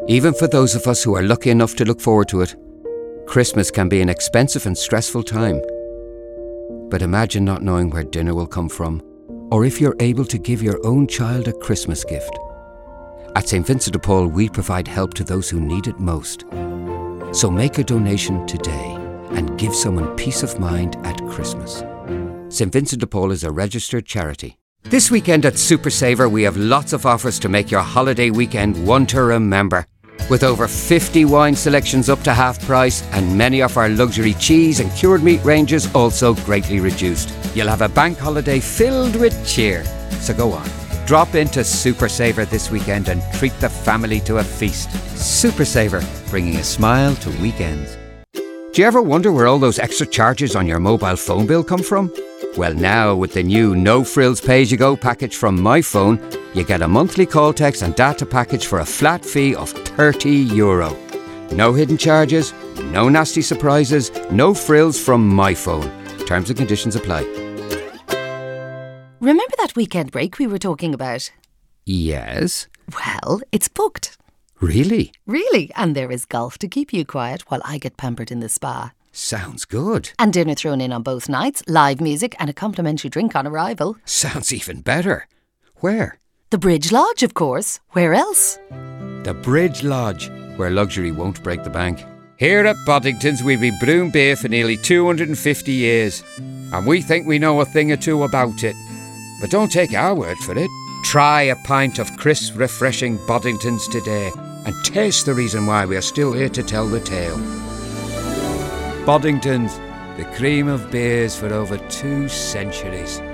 Even for those of us who are lucky enough to look forward to it, Christmas can be an expensive and stressful time. But imagine not knowing where dinner will come from, or if you're able to give your own child a Christmas gift. At St. Vincent de Paul, we provide help to those who need it most. So make a donation today and give someone peace of mind at Christmas. St. Vincent de Paul is a registered charity. This weekend at Super Saver, we have lots of offers to make your holiday weekend one to remember. With over 50 wine selections up to half price and many of our luxury cheese and cured meat ranges also greatly reduced. You'll have a bank holiday filled with cheer. So go on, drop into Super Saver this weekend and treat the family to a feast. Super Saver, bringing a smile to weekends. Do you ever wonder where all those extra charges on your mobile phone bill come from? Well, now with the new No Frills Pay-As-You-Go package from MyPhone, you get a monthly call, text and data package for a flat fee of €30. No hidden charges, no nasty surprises, no frills from MyPhone. Terms and conditions apply. Remember that weekend break we were talking about? Yes. Well, it's booked. Really? Really, and there is golf to keep you quiet while I get pampered in the spa. Sounds good. And dinner thrown in on both nights, live music and a complimentary drink on arrival. Sounds even better. Where? The Bridge Lodge, of course. Where else? The Bridge Lodge, where luxury won't break the bank. Here at Boddington's, we've been brewing beer for nearly 250 years. And we think we know a thing or two about it. But don't take our word for it. Try a pint of crisp, refreshing Boddington's today and taste the reason why we are still here to tell the tale. Boddington's, the cream of beers for over 2 centuries.